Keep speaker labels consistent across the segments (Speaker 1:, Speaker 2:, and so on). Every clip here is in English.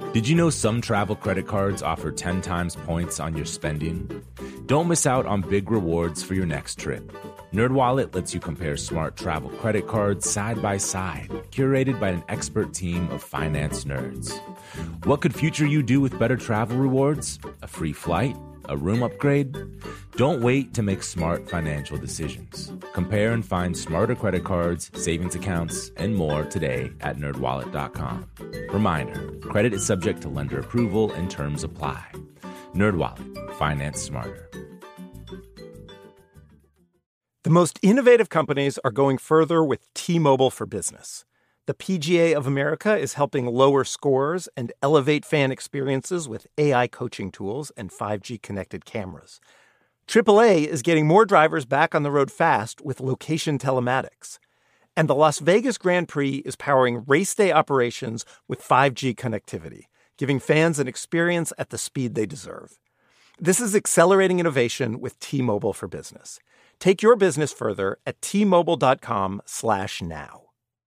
Speaker 1: Did you know some travel credit cards offer 10 times points on your spending? Don't miss out on big rewards for your next trip. NerdWallet lets you compare smart travel credit cards side by side, curated by an expert team of finance nerds. What could future you do with better travel rewards? A free flight? A room upgrade? Don't wait to make smart financial decisions. Compare and find smarter credit cards, savings accounts, and more today at nerdwallet.com. Reminder, credit is subject to lender approval and terms apply. NerdWallet, finance smarter.
Speaker 2: The most innovative companies are going further with T-Mobile for Business. The PGA of America is helping lower scores and elevate fan experiences with AI coaching tools and 5G connected cameras. AAA is getting more drivers back on the road fast with location telematics. And the Las Vegas Grand Prix is powering race day operations with 5G connectivity, giving fans an experience at the speed they deserve. This is accelerating innovation with T-Mobile for Business. Take your business further at T-Mobile.com/now.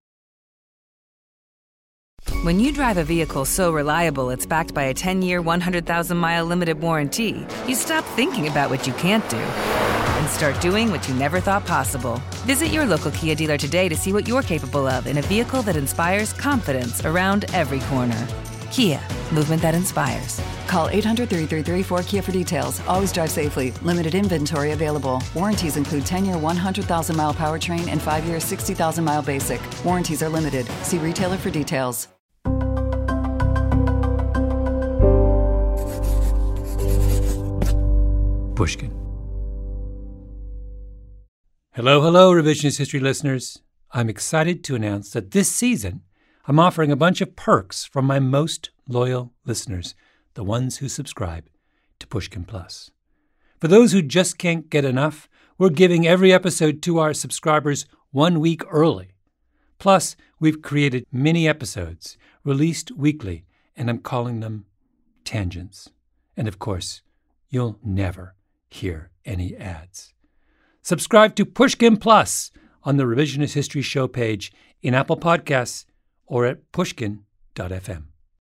Speaker 3: When you drive a vehicle so reliable it's backed by a 10-year, 100,000-mile limited warranty, you stop thinking about what you can't do and start doing what you never thought possible. Visit your local Kia dealer today to see what you're capable of in a vehicle that inspires confidence around every corner. Kia, movement that inspires.
Speaker 4: Call 800-333-4KIA for details. Always drive safely. Limited inventory available. Warranties include 10-year 100,000-mile powertrain and 5-year 60,000-mile basic. Warranties are limited. See retailer for details.
Speaker 5: Pushkin. Hello, Revisionist History listeners. I'm excited to announce that this season, I'm offering a bunch of perks from my most loyal listeners, the ones who subscribe to Pushkin Plus. For those who just can't get enough, we're giving every episode to our subscribers 1 week early. Plus, we've created mini episodes released weekly, and I'm calling them Tangents. And of course, you'll never hear any ads. Subscribe to Pushkin Plus on the Revisionist History show page in Apple Podcasts or at pushkin.fm.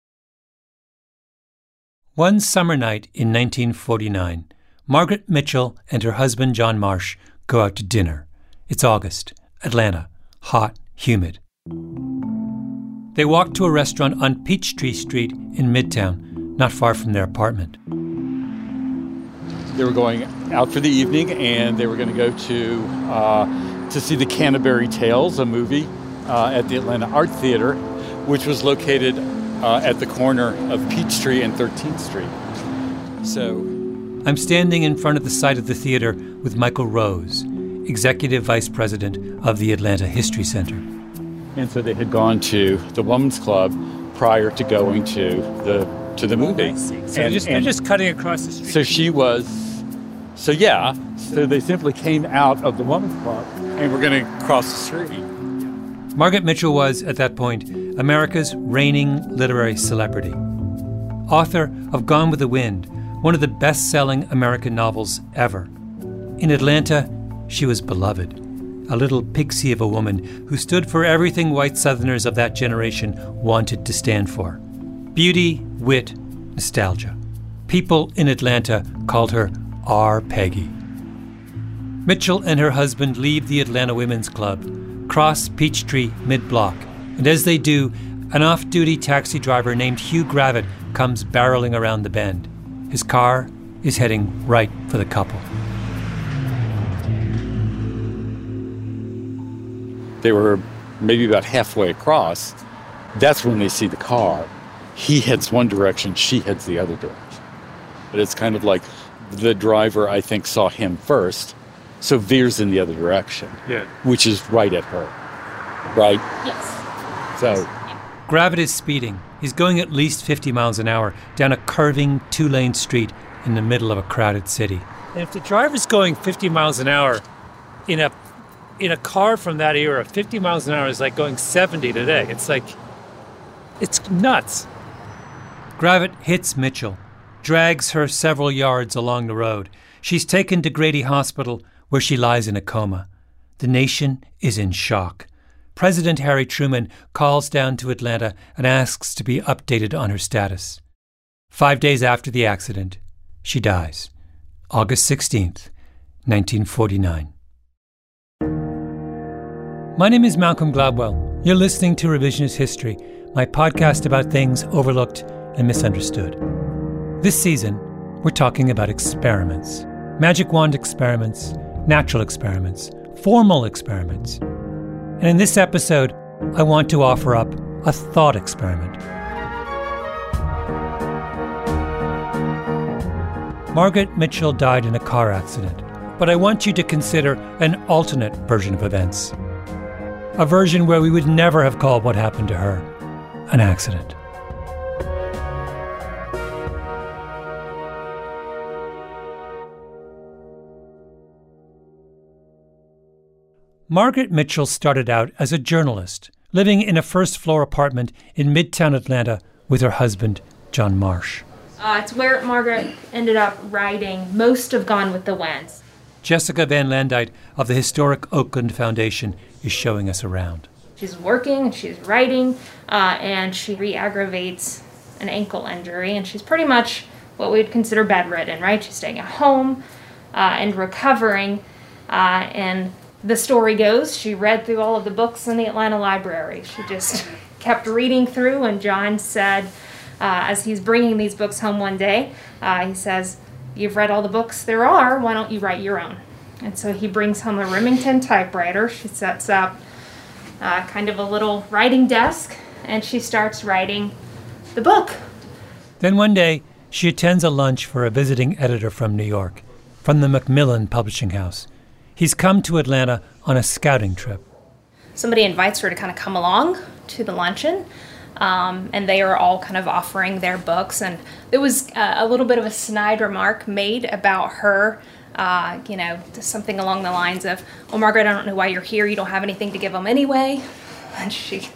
Speaker 5: One summer night in 1949, Margaret Mitchell and her husband John Marsh go out to dinner. It's August, Atlanta, hot, humid. They walk to a restaurant on Peachtree Street in Midtown, not far from their apartment.
Speaker 6: They were going out for the evening, and they were going to go to see the Canterbury Tales, a movie at the Atlanta Art Theater, which was located at the corner of Peachtree and 13th Street. So
Speaker 5: I'm standing in front of the site of the theater with Michael Rose, Executive Vice President of the Atlanta History Center.
Speaker 6: And so they had gone to the Women's Club prior to going to the movie.
Speaker 5: So they're just cutting across the street.
Speaker 6: So they simply came out of the Women's Club and were going to cross the street.
Speaker 5: Margaret Mitchell was, at that point, America's reigning literary celebrity. Author of Gone with the Wind, one of the best-selling American novels ever. In Atlanta, she was beloved, a little pixie of a woman who stood for everything white Southerners of that generation wanted to stand for. Beauty, wit, nostalgia. People in Atlanta called her R. Peggy. Mitchell and her husband leave the Atlanta Women's Club, cross Peachtree mid-block, and as they do, an off-duty taxi driver named Hugh Gravitt comes barreling around the bend. His car is heading right for the couple.
Speaker 6: They were maybe about halfway across. That's when they see the car. He heads one direction, she heads the other direction. But it's kind of like the driver, I think, saw him first, so veers in the other direction, which is right at her, right?
Speaker 7: Yes.
Speaker 6: So
Speaker 5: Gravitt is speeding. He's going at least 50 miles an hour down a curving two-lane street in the middle of a crowded city.
Speaker 8: And if the driver's going 50 miles an hour in a car from that era, 50 miles an hour is like going 70 today. It's nuts.
Speaker 5: Gravitt hits Mitchell, drags her several yards along the road. She's taken to Grady Hospital, where she lies in a coma. The nation is in shock. President Harry Truman calls down to Atlanta and asks to be updated on her status. 5 days after the accident, she dies, August 16th, 1949. My name is Malcolm Gladwell. You're listening to Revisionist History, my podcast about things overlooked and misunderstood. This season, we're talking about experiments. Magic wand experiments, natural experiments, formal experiments. And in this episode, I want to offer up a thought experiment. Margaret Mitchell died in a car accident, but I want you to consider an alternate version of events. A version where we would never have called what happened to her an accident. Margaret Mitchell started out as a journalist, living in a first-floor apartment in Midtown Atlanta with her husband, John Marsh.
Speaker 7: It's where Margaret ended up writing most of Gone with the Wind.
Speaker 5: Jessica Van Landite of the historic Oakland Foundation is showing us around.
Speaker 7: She's working, she's writing, and she re-aggravates an ankle injury, and she's pretty much what we would consider bedridden, right? She's staying at home and recovering, and the story goes, she read through all of the books in the Atlanta library. She just kept reading through, and John said, as he's bringing these books home one day, he says, "You've read all the books there are, why don't you write your own?" And so he brings home a Remington typewriter. She sets up kind of a little writing desk, and she starts writing the book.
Speaker 5: Then one day, she attends a lunch for a visiting editor from New York, from the Macmillan Publishing House. He's come to Atlanta on a scouting trip.
Speaker 7: Somebody invites her to kind of come along to the luncheon, and they are all kind of offering their books. And there was a little bit of a snide remark made about her, something along the lines of, "Well, Margaret, I don't know why you're here. You don't have anything to give them anyway." And she,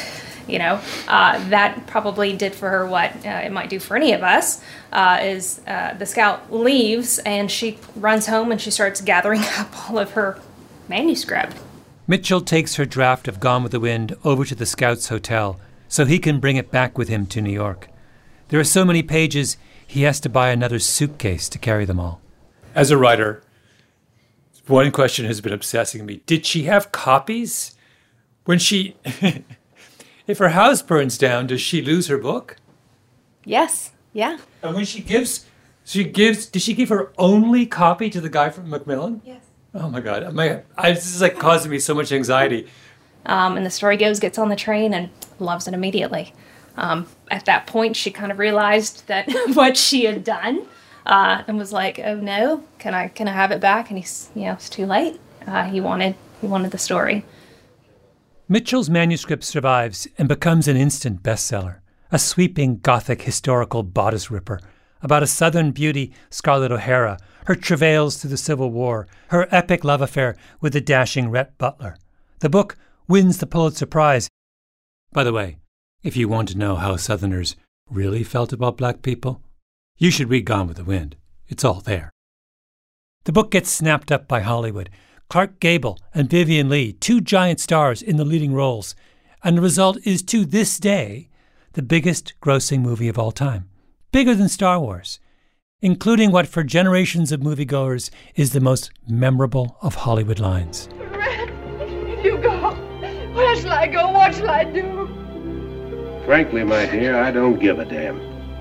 Speaker 7: that probably did for her what it might do for any of us, is the scout leaves and she runs home and she starts gathering up all of her manuscript.
Speaker 5: Mitchell takes her draft of Gone with the Wind over to the Scouts Hotel so he can bring it back with him to New York. There are so many pages, he has to buy another suitcase to carry them all. As a writer, one question has been obsessing me. Did she have copies? When she... If her house burns down, does she lose her book?
Speaker 7: Yes, yeah.
Speaker 5: And when did she give her only copy to the guy from Macmillan?
Speaker 7: Yes.
Speaker 5: Oh my God, this is like causing me so much anxiety.
Speaker 7: And the story goes, gets on the train and loves it immediately. At that point, she kind of realized that what she had done, and was like, "Oh no, can I have it back?" And it's too late. He wanted the story.
Speaker 5: Mitchell's manuscript survives and becomes an instant bestseller, a sweeping Gothic historical bodice ripper about a Southern beauty, Scarlett O'Hara, her travails through the Civil War, her epic love affair with the dashing Rhett Butler. The book wins the Pulitzer Prize. By the way, if you want to know how Southerners really felt about black people, you should read Gone with the Wind. It's all there. The book gets snapped up by Hollywood. Clark Gable and Vivien Leigh, two giant stars in the leading roles, and the result is, to this day, the biggest grossing movie of all time, bigger than Star Wars, including what for generations of moviegoers is the most memorable of Hollywood lines.
Speaker 9: Red, you go. Where shall I go? What shall I do?
Speaker 10: Frankly, my dear, I don't give a damn.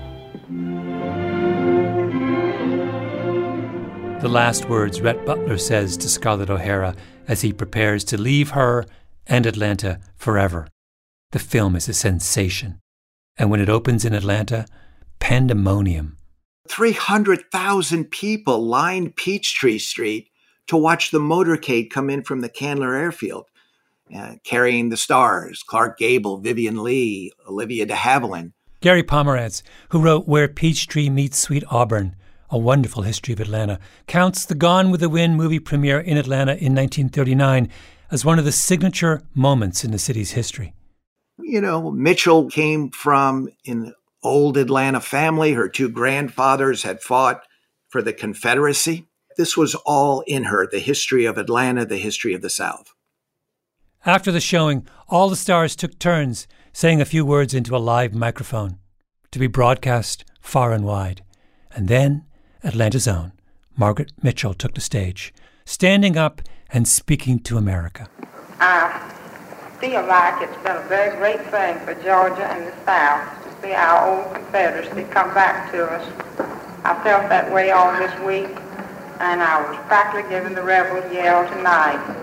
Speaker 5: The last words Rhett Butler says to Scarlett O'Hara as he prepares to leave her and Atlanta forever. The film is a sensation. And when it opens in Atlanta, pandemonium.
Speaker 11: 300,000 people lined Peachtree Street to watch the motorcade come in from the Candler Airfield, carrying the stars, Clark Gable, Vivien Leigh, Olivia de Havilland.
Speaker 5: Gary Pomerantz, who wrote Where Peachtree Meets Sweet Auburn, A Wonderful History of Atlanta, counts the Gone with the Wind movie premiere in Atlanta in 1939 as one of the signature moments in the city's history.
Speaker 11: Mitchell came from an old Atlanta family. Her two grandfathers had fought for the Confederacy. This was all in her, the history of Atlanta, the history of the South.
Speaker 5: After the showing, all the stars took turns saying a few words into a live microphone to be broadcast far and wide. And then Atlanta's own Margaret Mitchell took the stage, standing up and speaking to America.
Speaker 12: I feel like it's been a very great thing for Georgia and the South to see our old Confederacy come back to us. I felt that way all this week, and I was practically giving the rebel yell tonight.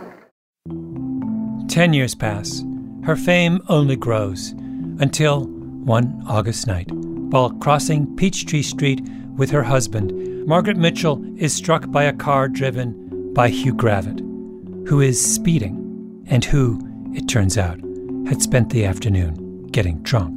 Speaker 5: 10 years pass. Her fame only grows until one August night, while crossing Peachtree Street with her husband, Margaret Mitchell is struck by a car driven by Hugh Gravitt, who is speeding and who, it turns out, had spent the afternoon getting drunk.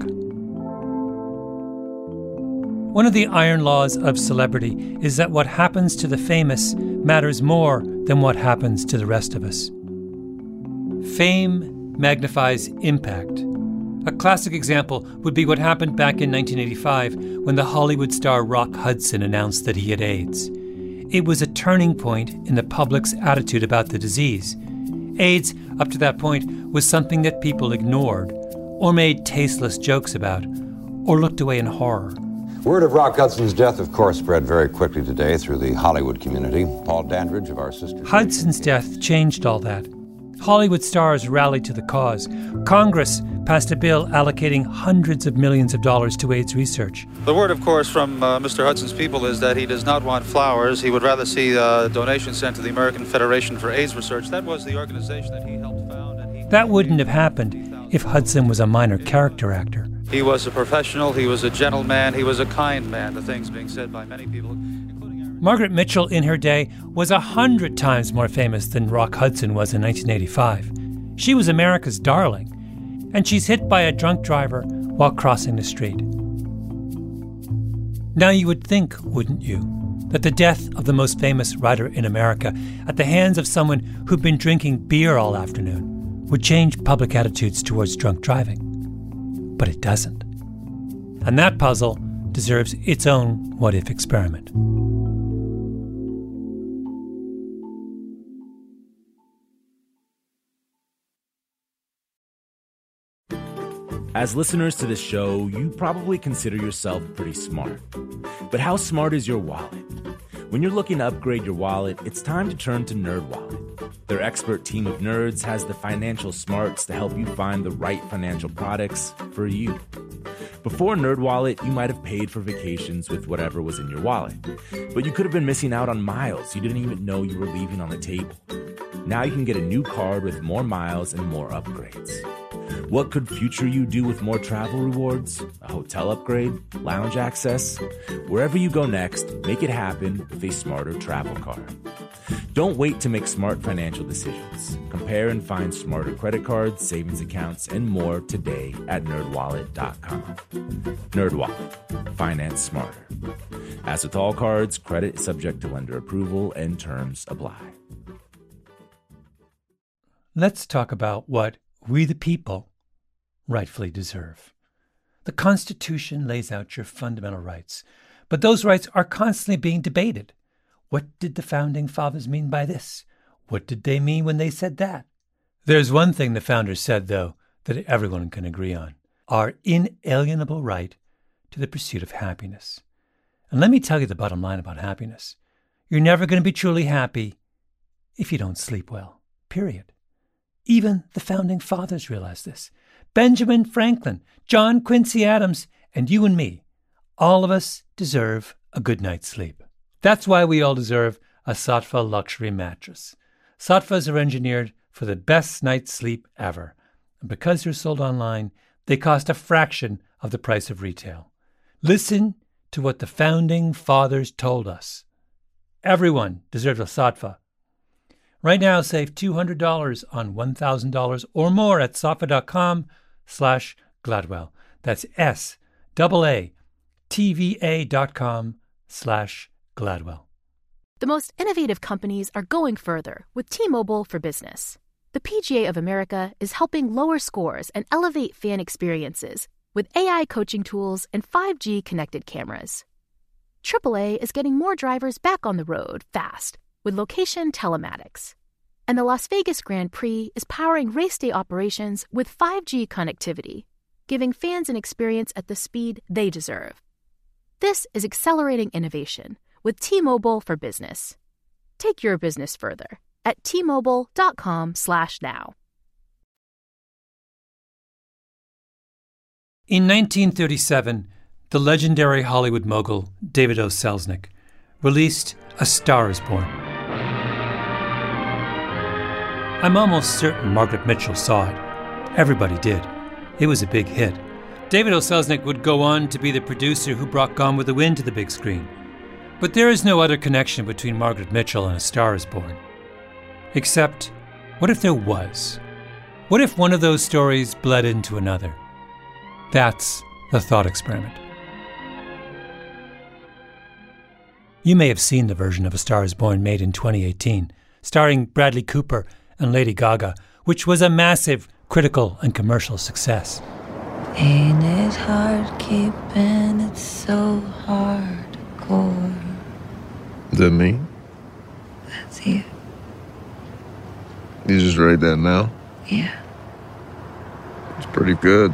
Speaker 5: One of the iron laws of celebrity is that what happens to the famous matters more than what happens to the rest of us. Fame magnifies impact. A classic example would be what happened back in 1985 when the Hollywood star Rock Hudson announced that he had AIDS. It was a turning point in the public's attitude about the disease. AIDS, up to that point, was something that people ignored, or made tasteless jokes about, or looked away in horror.
Speaker 13: Word of Rock Hudson's death, of course, spread very quickly today through the Hollywood community. Paul Dandridge of our sister...
Speaker 5: Hudson's death changed all that. Hollywood stars rallied to the cause. Congress passed a bill allocating hundreds of millions of dollars to AIDS research.
Speaker 14: The word, of course, from Mr. Hudson's people is that he does not want flowers. He would rather see donations sent to the American Federation for AIDS Research. That was the organization that he helped found. And
Speaker 5: that wouldn't have happened if Hudson was a minor character actor.
Speaker 14: He was a professional, he was a gentleman, he was a kind man, the things being said by many people.
Speaker 5: Margaret Mitchell in her day was 100 times more famous than Rock Hudson was in 1985. She was America's darling, and she's hit by a drunk driver while crossing the street. Now you would think, wouldn't you, that the death of the most famous writer in America at the hands of someone who'd been drinking beer all afternoon would change public attitudes towards drunk driving. But it doesn't. And that puzzle deserves its own what-if experiment.
Speaker 1: As listeners to this show, you probably consider yourself pretty smart. But how smart is your wallet? When you're looking to upgrade your wallet, it's time to turn to NerdWallet. Their expert team of nerds has the financial smarts to help you find the right financial products for you. Before NerdWallet, you might have paid for vacations with whatever was in your wallet. But you could have been missing out on miles you didn't even know you were leaving on the table. Now you can get a new card with more miles and more upgrades. What could future you do with more travel rewards? A hotel upgrade? Lounge access? Wherever you go next, make it happen with a smarter travel card. Don't wait to make smart financial decisions. Compare and find smarter credit cards, savings accounts, and more today at NerdWallet.com. NerdWallet. Finance smarter. As with all cards, credit is subject to lender approval and terms apply.
Speaker 5: Let's talk about what we the people rightfully deserve. The Constitution lays out your fundamental rights, but those rights are constantly being debated. What did the Founding Fathers mean by this? What did they mean when they said that? There's one thing the Founders said, though, that everyone can agree on: our inalienable right to the pursuit of happiness. And let me tell you the bottom line about happiness. You're never going to be truly happy if you don't sleep well, period. Even the Founding Fathers realized this. Benjamin Franklin, John Quincy Adams, and you and me, all of us deserve a good night's sleep. That's why we all deserve a Saatva luxury mattress. Saatvas are engineered for the best night's sleep ever. And because they're sold online, they cost a fraction of the price of retail. Listen to what the Founding Fathers told us. Everyone deserves a Saatva. Right now, save $200 on $1,000 or more at saatva.com/Gladwell. That's SAATVA.com/Gladwell.
Speaker 15: The most innovative companies are going further with T-Mobile for Business. The PGA of America is helping lower scores and elevate fan experiences with AI coaching tools and 5G connected cameras. AAA is getting more drivers back on the road fast with location telematics. And the Las Vegas Grand Prix is powering race day operations with 5G connectivity, giving fans an experience at the speed they deserve. This is accelerating innovation with T-Mobile for Business. Take your business further at T-Mobile.com/now.
Speaker 5: In 1937, the legendary Hollywood mogul David O. Selznick released A Star is Born. I'm almost certain Margaret Mitchell saw it. Everybody did. It was a big hit. David O. Selznick would go on to be the producer who brought Gone with the Wind to the big screen. But there is no other connection between Margaret Mitchell and A Star is Born. Except, what if there was? What if one of those stories bled into another? That's the thought experiment. You may have seen the version of A Star is Born made in 2018, starring Bradley Cooper and Lady Gaga, which was a massive critical and commercial success.
Speaker 16: Ain't it hard keeping it so hardcore?
Speaker 17: Is that me?
Speaker 16: That's you.
Speaker 17: You just write that now?
Speaker 16: Yeah.
Speaker 17: It's pretty good.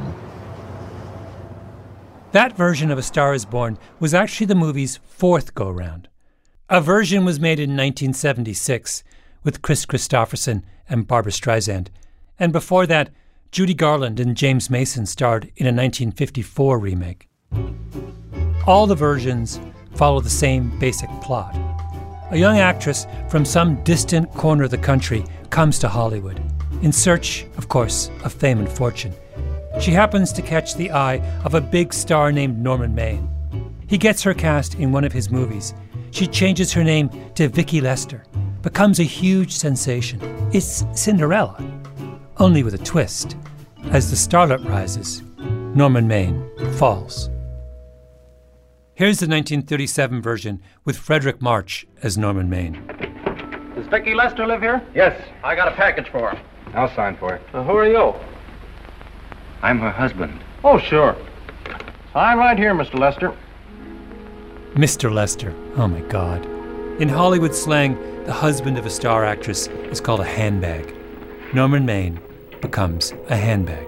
Speaker 5: That version of A Star is Born was actually the movie's fourth go-round. A version was made in 1976 with Chris Christopherson and Barbra Streisand, and before that, Judy Garland and James Mason starred in a 1954 remake. All the versions follow the same basic plot. A young actress from some distant corner of the country comes to Hollywood, in search, of course, of fame and fortune. She happens to catch the eye of a big star named Norman Maine. He gets her cast in one of his movies. She changes her name to Vicki Lester, becomes a huge sensation. It's Cinderella, only with a twist. As the starlet rises, Norman Maine falls. Here's the 1937 version with Frederick March as Norman Maine.
Speaker 18: Does Vicki Lester live here?
Speaker 10: Yes.
Speaker 18: I got a package for her.
Speaker 10: I'll sign for it.
Speaker 18: Who are you?
Speaker 10: I'm her husband.
Speaker 18: Oh, sure. Sign right here, Mr. Lester.
Speaker 5: Mr. Lester, oh my God. In Hollywood slang, the husband of a star actress is called a handbag. Norman Maine becomes a handbag.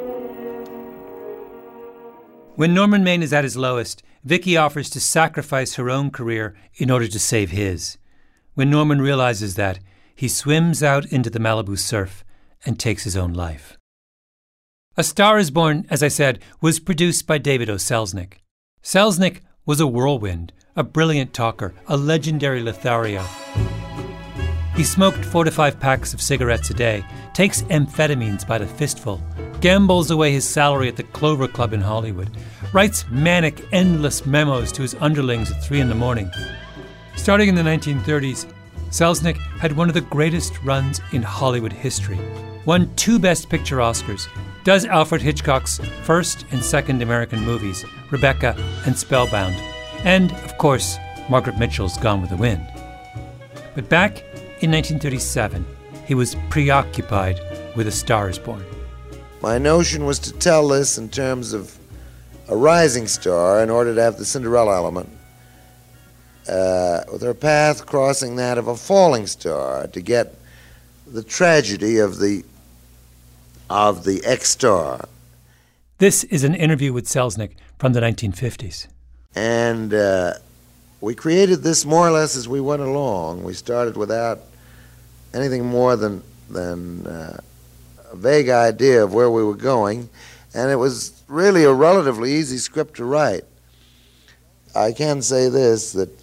Speaker 5: When Norman Maine is at his lowest, Vicki offers to sacrifice her own career in order to save his. When Norman realizes that, he swims out into the Malibu surf and takes his own life. A Star is Born, as I said, was produced by David O. Selznick. Selznick was a whirlwind, a brilliant talker, a legendary Lothario. He smoked 4 to 5 packs of cigarettes a day, takes amphetamines by the fistful, gambles away his salary at the Clover Club in Hollywood, writes manic, endless memos to his underlings at 3 a.m. Starting in the 1930s, Selznick had one of the greatest runs in Hollywood history. Won 2 Best Picture Oscars, does Alfred Hitchcock's first and second American movies, Rebecca and Spellbound, and, of course, Margaret Mitchell's Gone with the Wind. But back in 1937, he was preoccupied with A Star is Born.
Speaker 19: My notion was to tell this in terms of a rising star in order to have the Cinderella element, with her path crossing that of a falling star to get the tragedy of the ex-star.
Speaker 5: This is an interview with Selznick from the 1950s.
Speaker 19: And we created this more or less as we went along. We started without anything more than a vague idea of where we were going, and it was really a relatively easy script to write. I can say this, that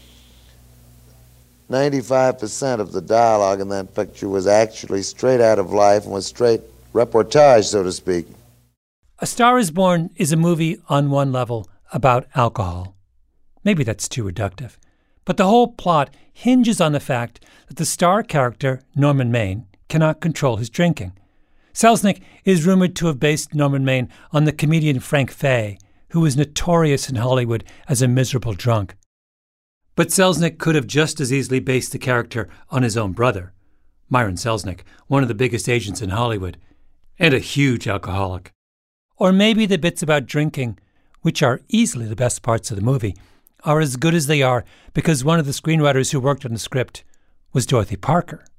Speaker 19: 95% of the dialogue in that picture was actually straight out of life and was straight reportage, so to speak.
Speaker 5: A Star is Born is a movie on one level about alcohol. Maybe that's too reductive. But the whole plot hinges on the fact that the star character, Norman Maine, cannot control his drinking. Selznick is rumored to have based Norman Maine on the comedian Frank Fay, who was notorious in Hollywood as a miserable drunk. But Selznick could have just as easily based the character on his own brother, Myron Selznick, one of the biggest agents in Hollywood, and a huge alcoholic. Or maybe the bits about drinking, which are easily the best parts of the movie, are as good as they are because one of the screenwriters who worked on the script was Dorothy Parker,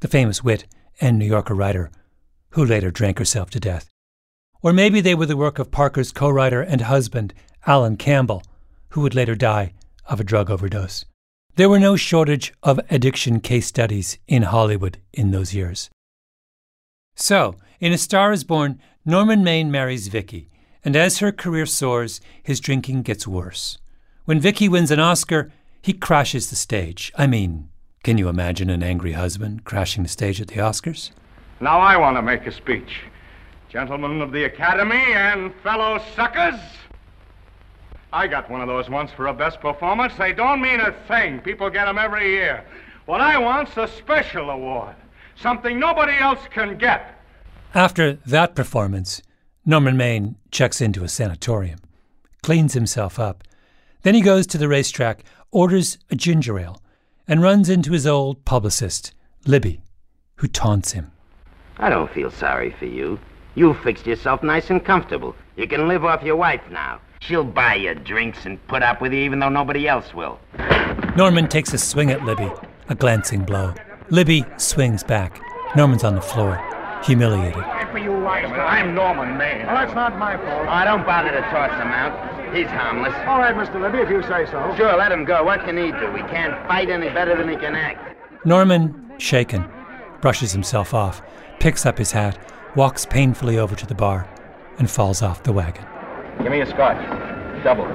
Speaker 5: the famous wit and New Yorker writer who later drank herself to death. Or maybe they were the work of Parker's co-writer and husband, Alan Campbell, who would later die of a drug overdose. There were no shortage of addiction case studies in Hollywood in those years. So, in A Star is Born, Norman Maine marries Vicky, and as her career soars, his drinking gets worse. When Vicky wins an Oscar, he crashes the stage. I mean, can you imagine an angry husband crashing the stage at the Oscars?
Speaker 20: Now I want to make a speech. Gentlemen of the Academy and fellow suckers, I got one of those once for a best performance. They don't mean a thing. People get them every year. What I want's a special award, something nobody else can get.
Speaker 5: After that performance, Norman Maine checks into a sanatorium, cleans himself up. Then he goes to the racetrack, orders a ginger ale, and runs into his old publicist, Libby, who taunts him.
Speaker 21: I don't feel sorry for you. You've fixed yourself nice and comfortable. You can live off your wife now. She'll buy you drinks and put up with you even though nobody else will.
Speaker 5: Norman takes a swing at Libby, a glancing blow. Libby swings back. Norman's on the floor, humiliated.
Speaker 20: I'm Norman Maine.
Speaker 21: Well, that's not my fault. Oh, don't bother to toss him out. He's harmless.
Speaker 20: All right, Mr. Libby, if you say so.
Speaker 21: Sure, let him go. What can he do? He can't fight any better than he can act.
Speaker 5: Norman, shaken, brushes himself off, picks up his hat, walks painfully over to the bar, and falls off the wagon.
Speaker 20: Give me a scotch. Double.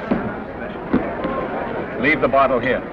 Speaker 20: Leave the bottle here.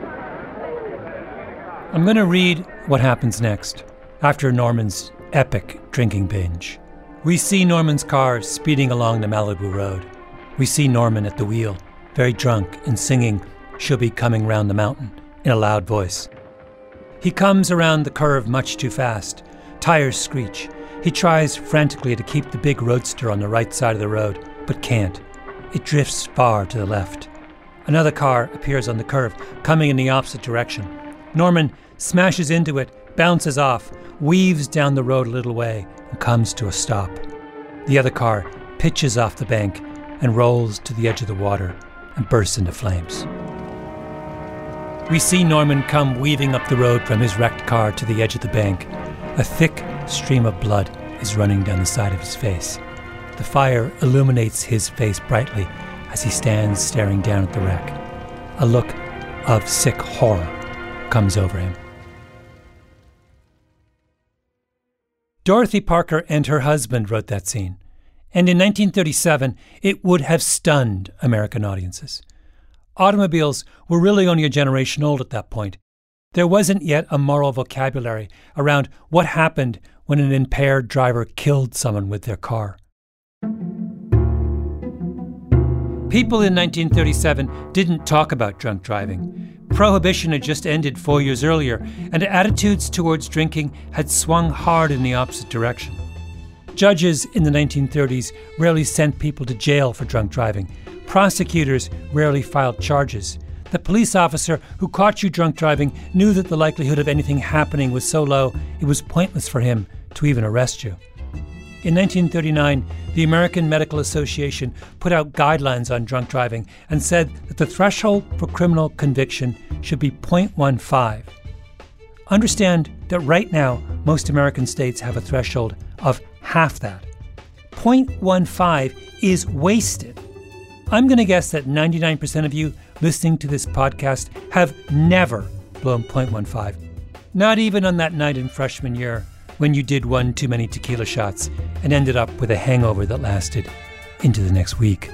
Speaker 5: I'm going to read what happens next, after Norman's epic drinking binge. We see Norman's car speeding along the Malibu Road. We see Norman at the wheel, very drunk and singing "She'll Be Coming Round the Mountain" in a loud voice. He comes around the curve much too fast. Tires screech. He tries frantically to keep the big roadster on the right side of the road, but can't. It drifts far to the left. Another car appears on the curve, coming in the opposite direction. Norman smashes into it, bounces off, weaves down the road a little way, and comes to a stop. The other car pitches off the bank and rolls to the edge of the water and bursts into flames. We see Norman come weaving up the road from his wrecked car to the edge of the bank. A thick stream of blood is running down the side of his face. The fire illuminates his face brightly as he stands staring down at the wreck. A look of sick horror comes over him. Dorothy Parker and her husband wrote that scene, and in 1937 it would have stunned American audiences. Automobiles were really only a generation old at that point. There wasn't yet a moral vocabulary around what happened when an impaired driver killed someone with their car. People in 1937 didn't talk about drunk driving. Prohibition had just ended 4 years earlier, and attitudes towards drinking had swung hard in the opposite direction. Judges in the 1930s rarely sent people to jail for drunk driving. Prosecutors rarely filed charges. The police officer who caught you drunk driving knew that the likelihood of anything happening was so low it was pointless for him to even arrest you. In 1939, the American Medical Association put out guidelines on drunk driving and said that the threshold for criminal conviction should be 0.15. Understand that right now, most American states have a threshold of half that. 0.15 is wasted. I'm going to guess that 99% of you listening to this podcast have never blown 0.15. Not even on that night in freshman year when you did one too many tequila shots and ended up with a hangover that lasted into the next week.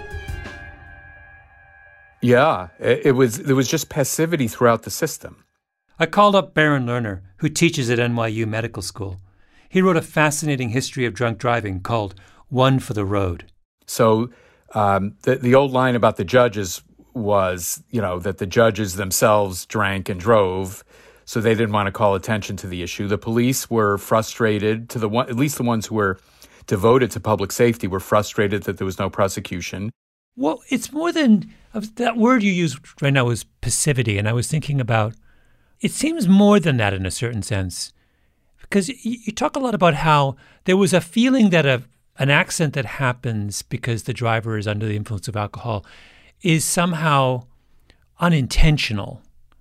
Speaker 22: Yeah, there was just passivity throughout the system.
Speaker 5: I called up Baron Lerner, who teaches at NYU Medical School. He wrote a fascinating history of drunk driving called One for the Road.
Speaker 22: So the old line about the judges was, that the judges themselves drank and drove, so they didn't want to call attention to the issue. The police were frustrated, at least the ones who were devoted to public safety were frustrated that there was no prosecution.
Speaker 5: Well, it's more than that word you used right now was passivity, and I was thinking about it seems more than that in a certain sense, because you talk a lot about how there was a feeling that an accident that happens because the driver is under the influence of alcohol is somehow unintentional,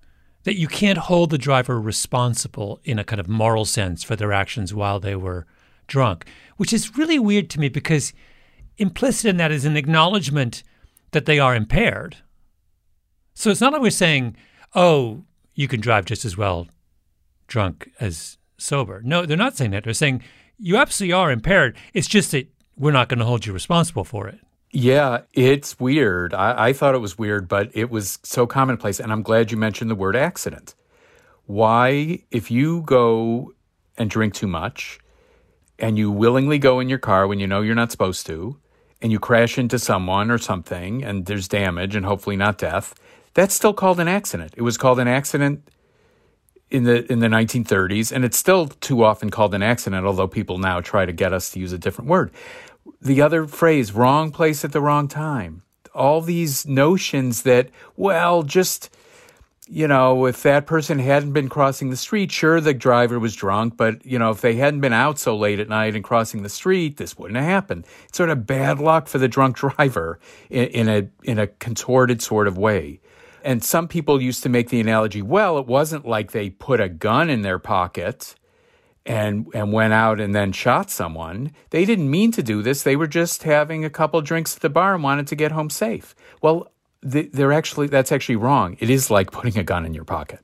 Speaker 5: that you can't hold the driver responsible in a kind of moral sense for their actions while they were drunk, which is really weird to me because implicit in that is an acknowledgement that they are impaired. So it's not like we're saying, oh, you can drive just as well drunk as sober. No, they're not saying that. They're saying you absolutely are impaired. It's just that we're not going to hold you responsible for it.
Speaker 22: Yeah, it's weird. I thought it was weird, but it was so commonplace. And I'm glad you mentioned the word accident. Why, if you go and drink too much and you willingly go in your car when you know you're not supposed to, and you crash into someone or something and there's damage and hopefully not death, that's still called an accident. It was called an accident in the 1930s, and it's still too often called an accident, although people now try to get us to use a different word. The other phrase, wrong place at the wrong time. All these notions that, well, just, you know, if that person hadn't been crossing the street, sure, the driver was drunk, but, you know, if they hadn't been out so late at night and crossing the street, this wouldn't have happened. It's sort of bad luck for the drunk driver in a contorted sort of way. And some people used to make the analogy, well, it wasn't like they put a gun in their pocket and went out and then shot someone. They didn't mean to do this. They were just having a couple drinks at the bar and wanted to get home safe. Well, that's actually wrong. It is like putting a gun in your pocket.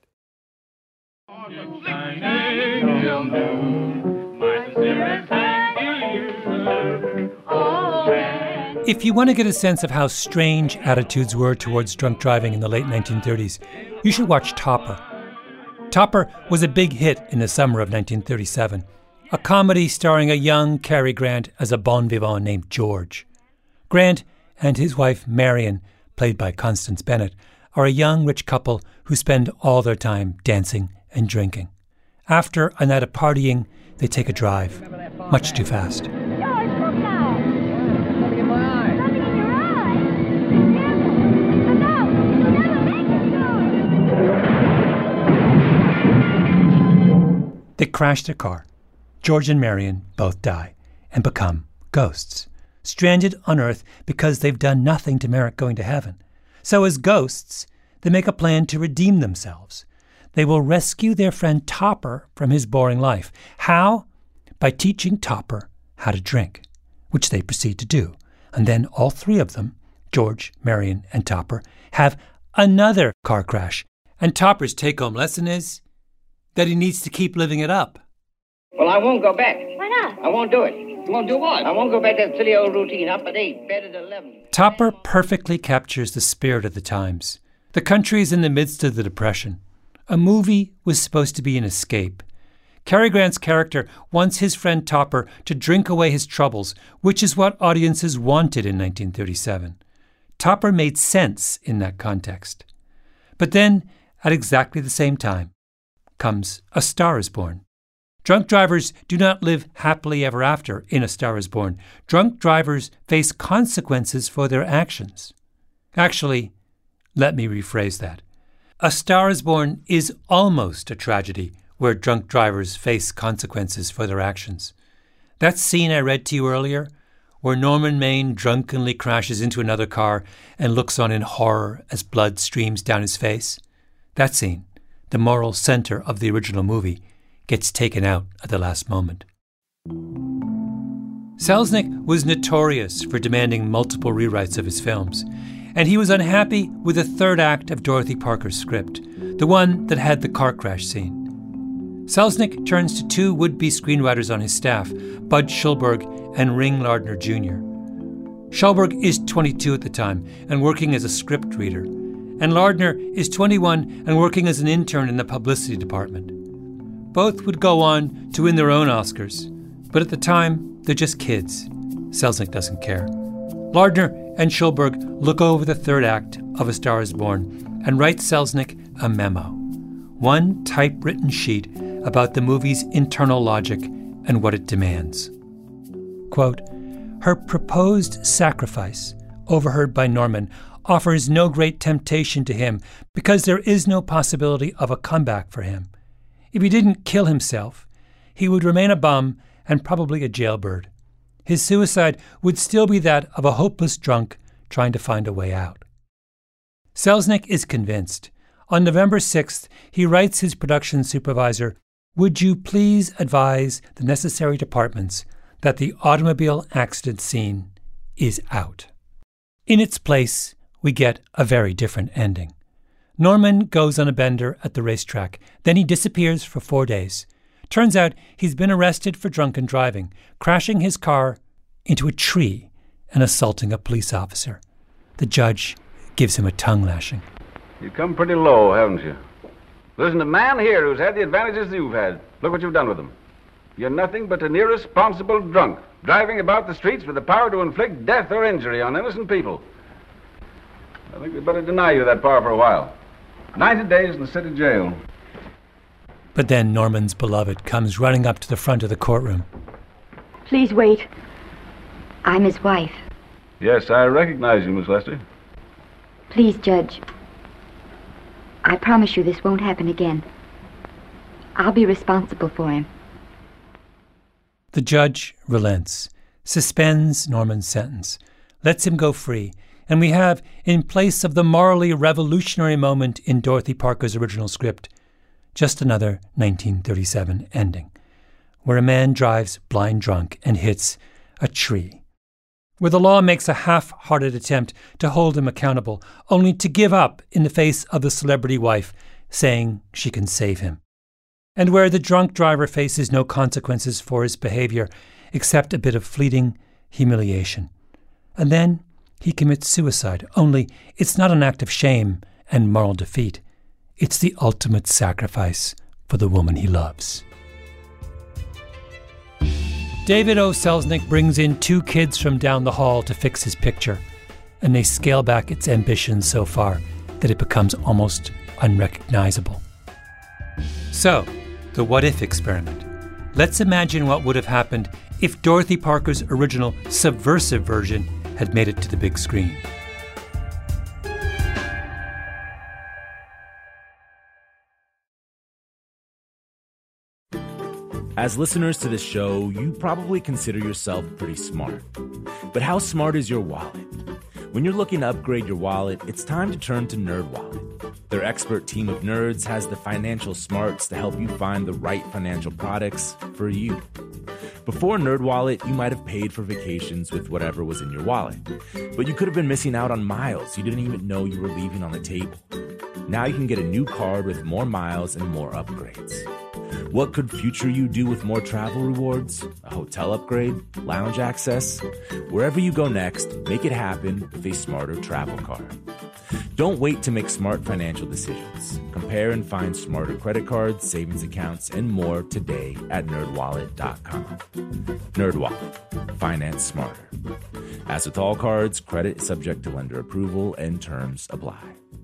Speaker 5: If you want to get a sense of how strange attitudes were towards drunk driving in the late 1930s, you should watch Topper. Topper was a big hit in the summer of 1937, a comedy starring a young Cary Grant as a bon vivant named George. Grant and his wife Marion, played by Constance Bennett, are a young rich couple who spend all their time dancing and drinking. After a night of partying, they take a drive, much too fast. They crash their car. George and Marion both die and become ghosts, stranded on Earth because they've done nothing to merit going to heaven. So as ghosts, they make a plan to redeem themselves. They will rescue their friend Topper from his boring life. How? By teaching Topper how to drink, which they proceed to do. And then all three of them, George, Marion, and Topper, have another car crash. And Topper's take-home lesson is that he needs to keep living it up.
Speaker 2: Well, I won't go back.
Speaker 9: Why not?
Speaker 2: I won't do it.
Speaker 9: You won't do what?
Speaker 2: I won't go back to that silly old routine. Up at 8, bed at 11.
Speaker 5: Topper perfectly captures the spirit of the times. The country is in the midst of the Depression. A movie was supposed to be an escape. Cary Grant's character wants his friend Topper to drink away his troubles, which is what audiences wanted in 1937. Topper made sense in that context. But then, at exactly the same time, comes A Star is Born. Drunk drivers do not live happily ever after in A Star is Born. Drunk drivers face consequences for their actions. Actually, let me rephrase that. A Star is Born is almost a tragedy where drunk drivers face consequences for their actions. That scene I read to you earlier, where Norman Maine drunkenly crashes into another car and looks on in horror as blood streams down his face, that scene, the moral center of the original movie, gets taken out at the last moment. Selznick was notorious for demanding multiple rewrites of his films, and he was unhappy with the third act of Dorothy Parker's script, the one that had the car crash scene. Selznick turns to two would-be screenwriters on his staff, Bud Schulberg and Ring Lardner Jr. Schulberg is 22 at the time and working as a script reader, and Lardner is 21 and working as an intern in the publicity department. Both would go on to win their own Oscars, but at the time, they're just kids. Selznick doesn't care. Lardner and Schulberg look over the third act of A Star is Born and write Selznick a memo, one typewritten sheet about the movie's internal logic and what it demands. Quote, her proposed sacrifice, overheard by Norman, offers no great temptation to him because there is no possibility of a comeback for him. If he didn't kill himself, he would remain a bum and probably a jailbird. His suicide would still be that of a hopeless drunk trying to find a way out. Selznick is convinced. On November 6th, he writes his production supervisor, "Would you please advise the necessary departments that the automobile accident scene is out?" In its place, we get a very different ending. Norman goes on a bender at the racetrack. Then he disappears for 4 days. Turns out he's been arrested for drunken driving, crashing his car into a tree and assaulting a police officer. The judge gives him a tongue lashing.
Speaker 3: You've come pretty low, haven't you? There isn't a man here who's had the advantages you've had. Look what you've done with them. You're nothing but an irresponsible drunk, driving about the streets with the power to inflict death or injury on innocent people. I think we'd better deny you that power for a while. 90 days in the city jail.
Speaker 5: But then Norman's beloved comes running up to the front of the courtroom.
Speaker 4: Please wait. I'm his wife.
Speaker 3: Yes, I recognize you, Miss Lester.
Speaker 4: Please, Judge. I promise you this won't happen again. I'll be responsible for him.
Speaker 5: The judge relents, suspends Norman's sentence, lets him go free, and we have, in place of the morally revolutionary moment in Dorothy Parker's original script, just another 1937 ending, where a man drives blind drunk and hits a tree, where the law makes a half-hearted attempt to hold him accountable, only to give up in the face of the celebrity wife saying she can save him, and where the drunk driver faces no consequences for his behavior except a bit of fleeting humiliation. And then he commits suicide, only it's not an act of shame and moral defeat. It's the ultimate sacrifice for the woman he loves. David O. Selznick brings in 2 kids from down the hall to fix his picture, and they scale back its ambitions so far that it becomes almost unrecognizable. So, the what-if experiment. Let's imagine what would have happened if Dorothy Parker's original subversive version had made it to the big screen.
Speaker 1: As listeners to this show, you probably consider yourself pretty smart. But how smart is your wallet? When you're looking to upgrade your wallet, it's time to turn to NerdWallet. Their expert team of nerds has the financial smarts to help you find the right financial products for you. Before NerdWallet, you might have paid for vacations with whatever was in your wallet. But you could have been missing out on miles you didn't even know you were leaving on the table. Now you can get a new card with more miles and more upgrades. What could future you do with more travel rewards? A hotel upgrade? Lounge access? Wherever you go next, make it happen with a smarter travel card. Don't wait to make smart financial decisions. Compare and find smarter credit cards, savings accounts, and more today at nerdwallet.com. NerdWallet. Finance smarter. As with all cards, credit is subject to lender approval and terms apply.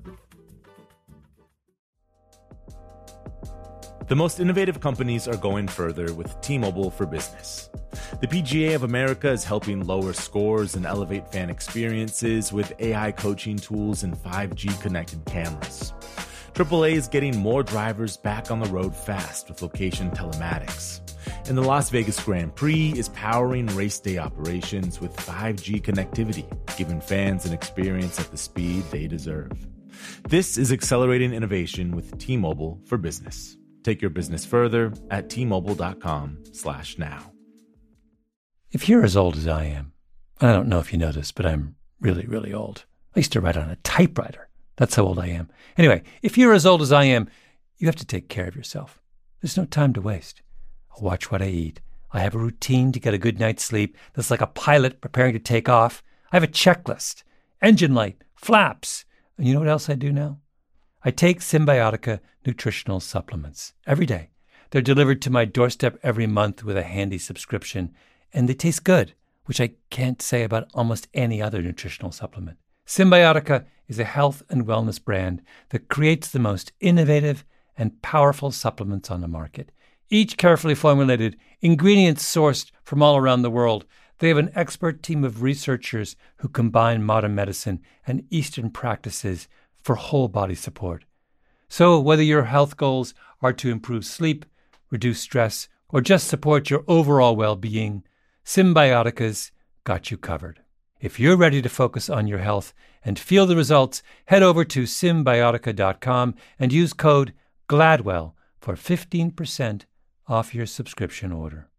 Speaker 1: The most innovative companies are going further with T-Mobile for Business. The PGA of America is helping lower scores and elevate fan experiences with AI coaching tools and 5G connected cameras. AAA is getting more drivers back on the road fast with location telematics. And the Las Vegas Grand Prix is powering race day operations with 5G connectivity, giving fans an experience at the speed they deserve. This is accelerating innovation with T-Mobile for Business. Take your business further at T-Mobile.com/now.
Speaker 5: If you're as old as I am, and I don't know if you know this, but I'm really, really old. I used to write on a typewriter. That's how old I am. Anyway, if you're as old as I am, you have to take care of yourself. There's no time to waste. I watch what I eat. I have a routine to get a good night's sleep that's like a pilot preparing to take off. I have a checklist, engine light, flaps. And you know what else I do now? I take Symbiotica nutritional supplements every day. They're delivered to my doorstep every month with a handy subscription, and they taste good, which I can't say about almost any other nutritional supplement. Symbiotica is a health and wellness brand that creates the most innovative and powerful supplements on the market. Each carefully formulated, ingredients sourced from all around the world. They have an expert team of researchers who combine modern medicine and Eastern practices for whole body support. So whether your health goals are to improve sleep, reduce stress, or just support your overall well-being, Symbiotica's got you covered. If you're ready to focus on your health and feel the results, head over to Cymbiotika.com and use code GLADWELL for 15% off your subscription order.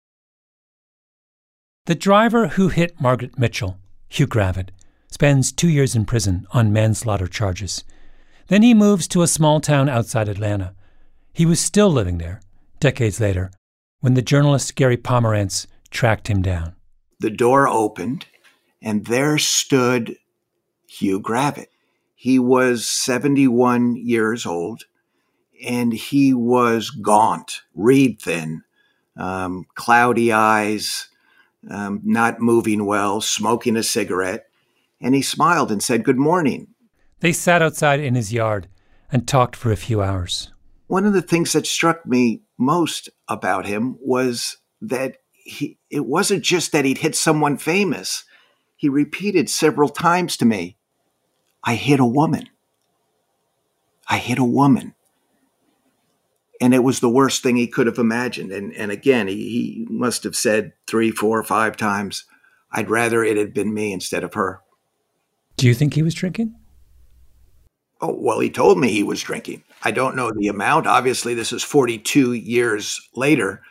Speaker 5: The driver who hit Margaret Mitchell, Hugh Gravitt, spends 2 years in prison on manslaughter charges. Then he moves to a small town outside Atlanta. He was still living there, decades later, when the journalist Gary Pomerantz tracked him down.
Speaker 11: The door opened, and there stood Hugh Gravitt. He was 71 years old, and he was gaunt, reed thin, cloudy eyes, not moving well, smoking a cigarette. And he smiled and said, "Good morning."
Speaker 5: They sat outside in his yard and talked for a few hours.
Speaker 11: One of the things that struck me most about him was that it wasn't just that he'd hit someone famous. He repeated several times to me, "I hit a woman. I hit a woman." And it was the worst thing he could have imagined. And again, he must have said 3, 4, 5 times, "I'd rather it had been me instead of her."
Speaker 5: Do you think he was drinking?
Speaker 11: Oh, well, he told me he was drinking. I don't know the amount. Obviously, this is 42 years later.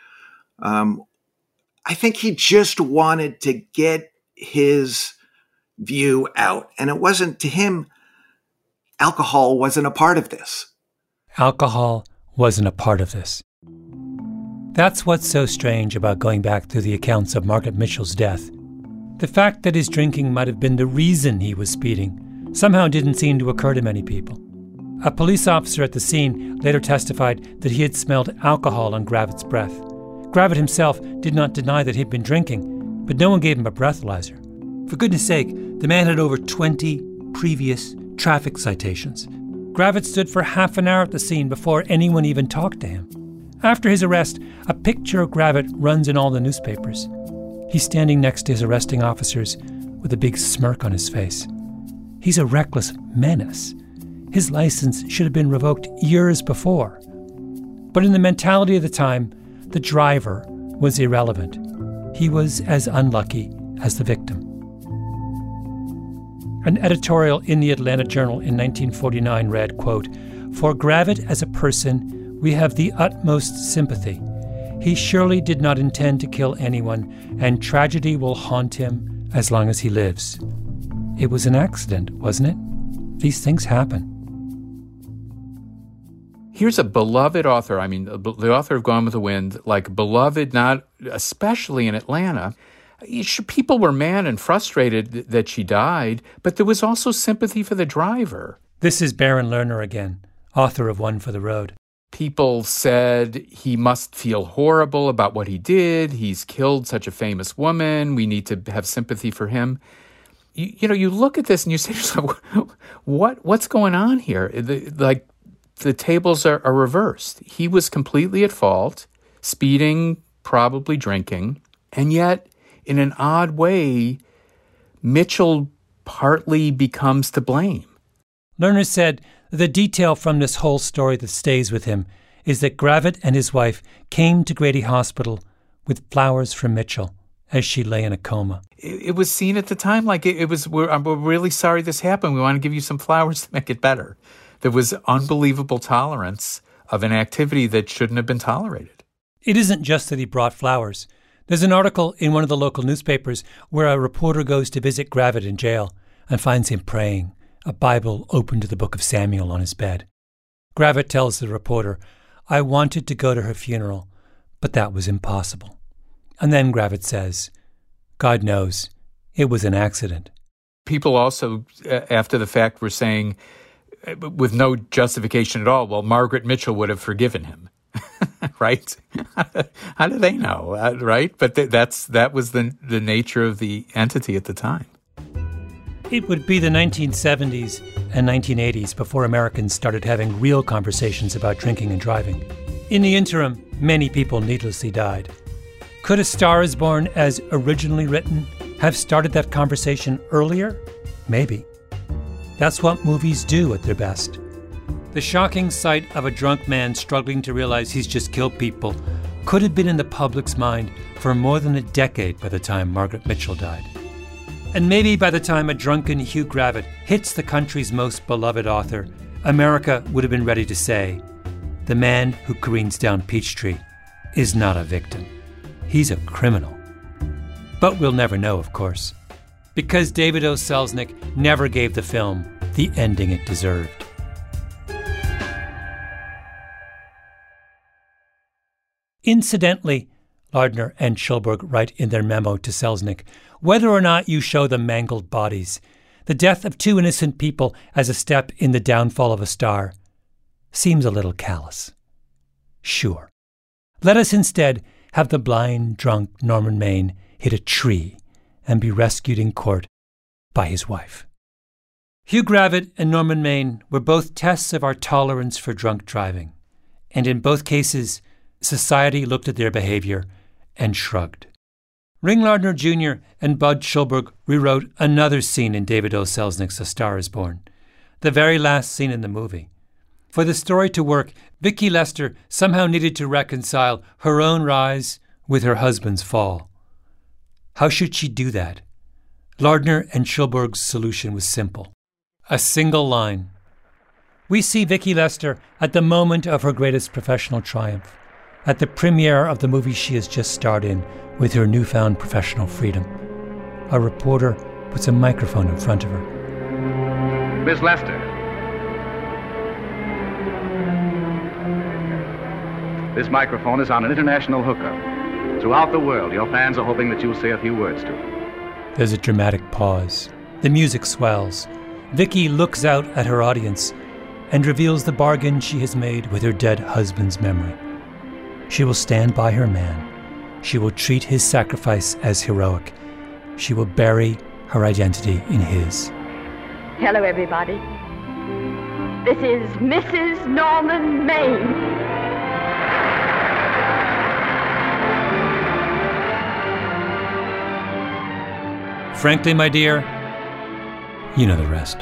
Speaker 11: I think he just wanted to get his view out. And it wasn't, to him, alcohol wasn't a part of this.
Speaker 5: Alcohol wasn't a part of this. That's what's so strange about going back through the accounts of Margaret Mitchell's death. The fact that his drinking might have been the reason he was speeding somehow didn't seem to occur to many people. A police officer at the scene later testified that he had smelled alcohol on Gravitt's breath. Gravitt himself did not deny that he'd been drinking, but no one gave him a breathalyzer. For goodness sake, the man had over 20 previous traffic citations. Gravitt stood for half an hour at the scene before anyone even talked to him. After his arrest, a picture of Gravitt runs in all the newspapers. He's standing next to his arresting officers with a big smirk on his face. He's a reckless menace. His license should have been revoked years before. But in the mentality of the time, the driver was irrelevant. He was as unlucky as the victim. An editorial in the Atlanta Journal in 1949 read, quote, "For Gravitt as a person, we have the utmost sympathy. He surely did not intend to kill anyone, and tragedy will haunt him as long as he lives." It was an accident, wasn't it? These things happen.
Speaker 22: Here's a beloved author. I mean, the author of Gone with the Wind, like beloved, not especially in Atlanta. People were mad and frustrated that she died, but there was also sympathy for the driver.
Speaker 5: This is Baron Lerner again, author of One for the Road.
Speaker 22: People said he must feel horrible about what he did. He's killed such a famous woman. We need to have sympathy for him. You look at this and you say to yourself, what's going on here? The tables are reversed. He was completely at fault, speeding, probably drinking, and yet, in an odd way, Mitchell partly becomes to blame.
Speaker 5: Lerner said the detail from this whole story that stays with him is that Gravitt and his wife came to Grady Hospital with flowers from Mitchell as she lay in a coma.
Speaker 22: It was seen at the time like we're really sorry this happened. We want to give you some flowers to make it better. There was unbelievable tolerance of an activity that shouldn't have been tolerated.
Speaker 5: It isn't just that he brought flowers. There's an article in one of the local newspapers where a reporter goes to visit Gravitt in jail and finds him praying, a Bible open to the book of Samuel on his bed. Gravitt tells the reporter, "I wanted to go to her funeral, but that was impossible." And then Gravitt says, "God knows, it was an accident."
Speaker 22: People also, after the fact, were saying, with no justification at all, well, Margaret Mitchell would have forgiven him, right? How do they know, right? But that was the nature of the entity at the time.
Speaker 5: It would be the 1970s and 1980s before Americans started having real conversations about drinking and driving. In the interim, many people needlessly died. Could A Star Is Born, as originally written, have started that conversation earlier? Maybe. That's what movies do at their best. The shocking sight of a drunk man struggling to realize he's just killed people could have been in the public's mind for more than a decade by the time Margaret Mitchell died. And maybe by the time a drunken Hugh Gravitt hits the country's most beloved author, America would have been ready to say, the man who careens down Peachtree is not a victim. He's a criminal. But we'll never know, of course, because David O. Selznick never gave the film the ending it deserved. Incidentally, Lardner and Schulberg write in their memo to Selznick, whether or not you show the mangled bodies, the death of two innocent people as a step in the downfall of a star seems a little callous. Sure. Let us instead have the blind, drunk Norman Maine hit a tree and be rescued in court by his wife. Hugh Gravitt and Norman Maine were both tests of our tolerance for drunk driving, and in both cases, society looked at their behavior and shrugged. Ring Lardner Jr. and Bud Schulberg rewrote another scene in David O. Selznick's A Star is Born, the very last scene in the movie. For the story to work, Vicki Lester somehow needed to reconcile her own rise with her husband's fall. How should she do that? Lardner and Schulberg's solution was simple. A single line. We see Vicki Lester at the moment of her greatest professional triumph, at the premiere of the movie she has just starred in with her newfound professional freedom. A reporter puts a microphone in front of her.
Speaker 3: Miss Lester. This microphone is on an international hookup. Throughout the world, your fans are hoping that you'll say a few words to them.
Speaker 5: There's a dramatic pause. The music swells. Vicki looks out at her audience and reveals the bargain she has made with her dead husband's memory. She will stand by her man. She will treat his sacrifice as heroic. She will bury her identity in his.
Speaker 9: Hello, everybody. This is Mrs. Norman Maine.
Speaker 5: Frankly, my dear, you know the rest.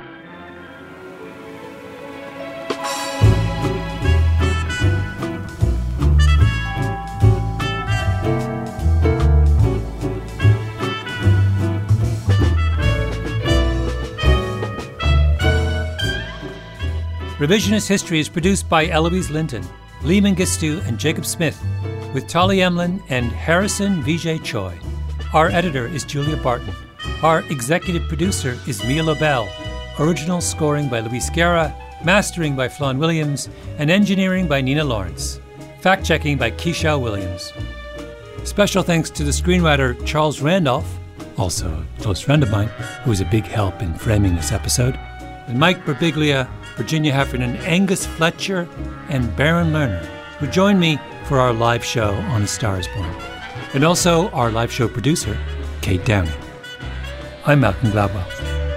Speaker 5: Revisionist History is produced by Eloise Linton, Lee Mengistu, and Jacob Smith, with Tolly Emlin and Harrison Vijay Choi. Our editor is Julia Barton. Our executive producer is Mia Lobel. Original scoring by Luis Guerra, mastering by Flawn Williams, and engineering by Nina Lawrence. Fact-checking by Keisha Williams. Special thanks to the screenwriter Charles Randolph, also a close friend of mine, who was a big help in framing this episode, and Mike Birbiglia, Virginia Heffernan, Angus Fletcher, and Baron Lerner, who joined me for our live show on A Star is Born. And also our live show producer, Kate Downey. I'm Malcolm Gladwell.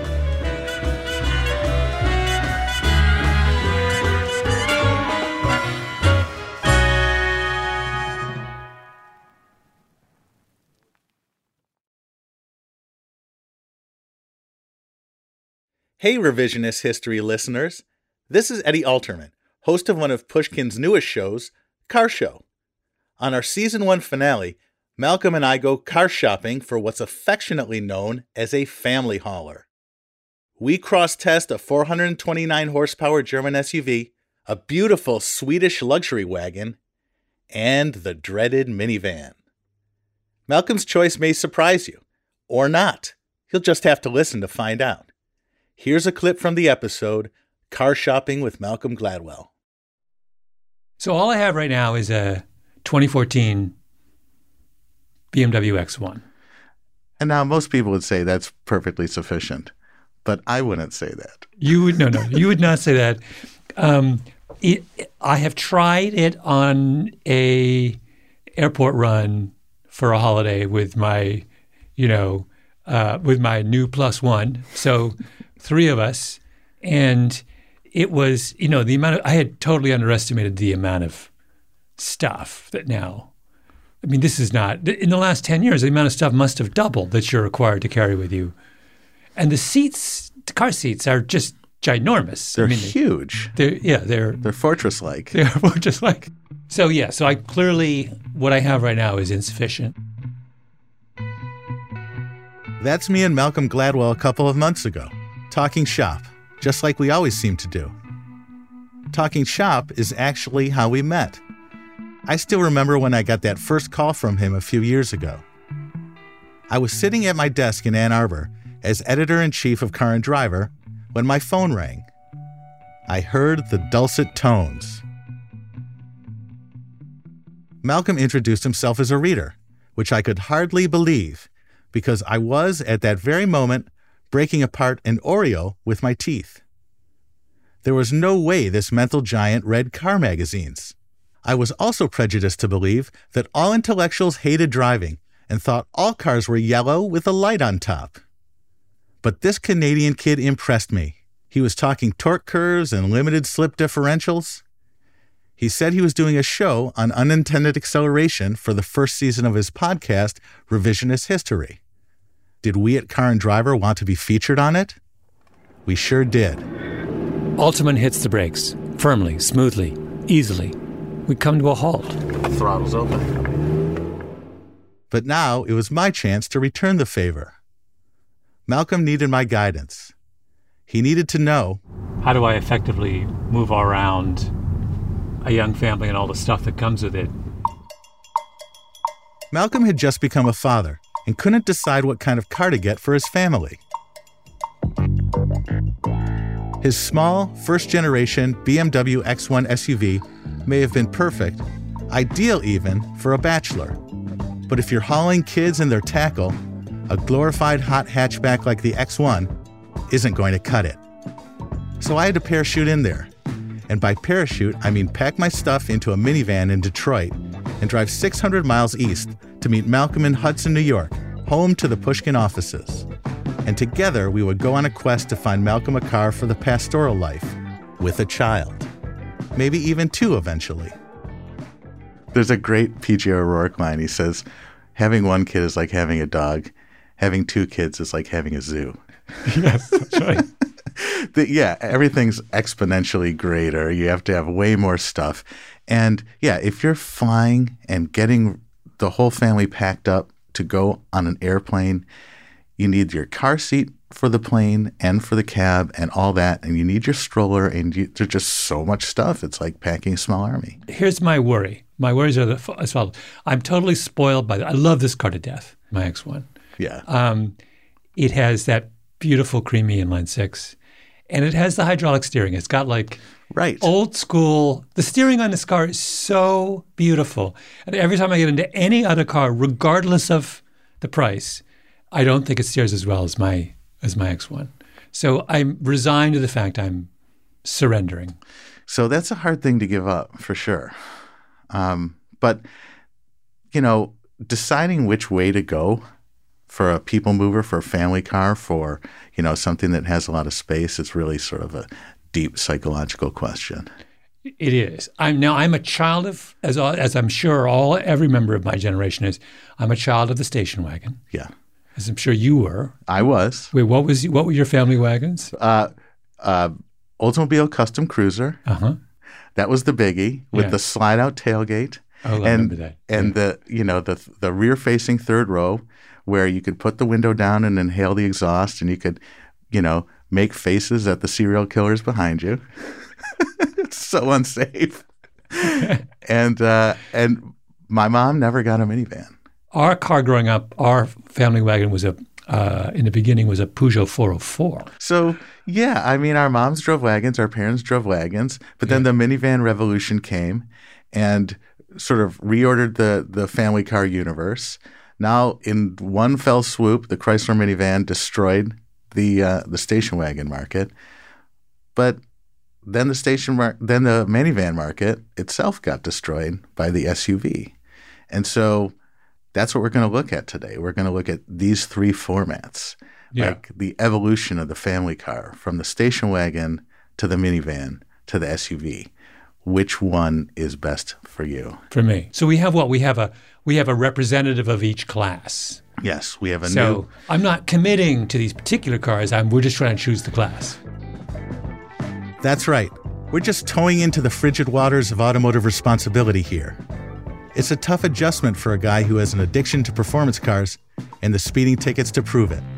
Speaker 6: Hey, Revisionist History listeners. This is Eddie Alterman, host of one of Pushkin's newest shows, Car Show. On our Season 1 finale, Malcolm and I go car shopping for what's affectionately known as a family hauler. We cross-test a 429 horsepower German SUV, a beautiful Swedish luxury wagon, and the dreaded minivan. Malcolm's choice may surprise you, or not. You'll just have to listen to find out. Here's a clip from the episode, Car Shopping with Malcolm Gladwell.
Speaker 5: So all I have right now is a 2014 BMW X1.
Speaker 6: And now most people would say that's perfectly sufficient, but I wouldn't say that.
Speaker 5: You would you would not say that. I have tried it on a airport run for a holiday with my, with my new plus one. So 3 of us, and it was, the amount of, I had totally underestimated the amount of stuff that now, this is not, in the last 10 years, the amount of stuff must have doubled that you're required to carry with you. And the seats, the car seats are just ginormous.
Speaker 6: They're huge.
Speaker 5: They're
Speaker 6: fortress-like.
Speaker 5: They're fortress-like. So I clearly, what I have right now is insufficient.
Speaker 6: That's me and Malcolm Gladwell a couple of months ago, talking shop, just like we always seem to do. Talking shop is actually how we met. I still remember when I got that first call from him a few years ago. I was sitting at my desk in Ann Arbor as editor-in-chief of Car and Driver when my phone rang. I heard the dulcet tones. Malcolm introduced himself as a reader, which I could hardly believe because I was, at that very moment, breaking apart an Oreo with my teeth. There was no way this mental giant read car magazines. I was also prejudiced to believe that all intellectuals hated driving and thought all cars were yellow with a light on top. But this Canadian kid impressed me. He was talking torque curves and limited slip differentials. He said he was doing a show on unintended acceleration for the first season of his podcast, Revisionist History. Did we at Car and Driver want to be featured on it? We sure did.
Speaker 5: Alterman hits the brakes, firmly, smoothly, easily. We come to a halt.
Speaker 6: Throttle's open. But now it was my chance to return the favor. Malcolm needed my guidance. He needed to know,
Speaker 5: how do I effectively move around a young family and all the stuff that comes with it?
Speaker 6: Malcolm had just become a father and couldn't decide what kind of car to get for his family. His small, first-generation BMW X1 SUV may have been perfect, ideal even, for a bachelor. But if you're hauling kids and their tackle, a glorified hot hatchback like the X1 isn't going to cut it. So I had to parachute in there. And by parachute, I mean pack my stuff into a minivan in Detroit and drive 600 miles east to meet Malcolm in Hudson, New York, home to the Pushkin offices. And together we would go on a quest to find Malcolm a car for the pastoral life, with a child. Maybe even two eventually. There's a great P.J. O'Rourke line. He says, having one kid is like having a dog. Having two kids is like having a zoo.
Speaker 5: Yes, that's right.
Speaker 6: Everything's exponentially greater. You have to have way more stuff. And if you're flying and getting the whole family packed up to go on an airplane, you need your car seat for the plane and for the cab and all that. And you need your stroller. And there's just so much stuff. It's like packing a small army.
Speaker 5: Here's my worry. My worries are as follows. I'm totally spoiled by that. I love this car to death, my X1.
Speaker 6: Yeah.
Speaker 5: It has that beautiful creamy inline six. And it has the hydraulic steering. It's got old school. The steering on this car is so beautiful. And every time I get into any other car, regardless of the price, I don't think it steers as well as my X1. So I'm resigned to the fact I'm surrendering.
Speaker 6: So that's a hard thing to give up, for sure. But, deciding which way to go for a people mover, for a family car, for, something that has a lot of space, it's really sort of a deep psychological question.
Speaker 5: It is. I'm a child of, as I'm sure every member of my generation is, I'm a child of the station wagon.
Speaker 6: Yeah.
Speaker 5: As I'm sure you were.
Speaker 6: I was.
Speaker 5: Wait, what were your family wagons?
Speaker 6: Oldsmobile Custom Cruiser.
Speaker 5: Uh-huh.
Speaker 6: That was the biggie with the slide-out tailgate.
Speaker 5: Oh, I remember that.
Speaker 6: And the rear-facing third row where you could put the window down and inhale the exhaust, and you could, make faces at the serial killers behind you. It's so unsafe. And my mom never got a minivan.
Speaker 5: Our car growing up, our family wagon was in the beginning was a Peugeot 404.
Speaker 6: So, our moms drove wagons, our parents drove wagons, but then the minivan revolution came and sort of reordered the family car universe. Now, in one fell swoop, the Chrysler minivan destroyed the station wagon market, but then the minivan market itself got destroyed by the SUV. And so that's what we're going to look at today. We're going to look at these three formats, like the evolution of the family car from the station wagon to the minivan to the SUV. Which one is best for you?
Speaker 5: For me. So we have what? We have a representative of each class.
Speaker 6: Yes, we have a new.
Speaker 5: So I'm not committing to these particular cars. We're just trying to choose the class.
Speaker 6: That's right. We're just towing into the frigid waters of automotive responsibility here. It's a tough adjustment for a guy who has an addiction to performance cars and the speeding tickets to prove it.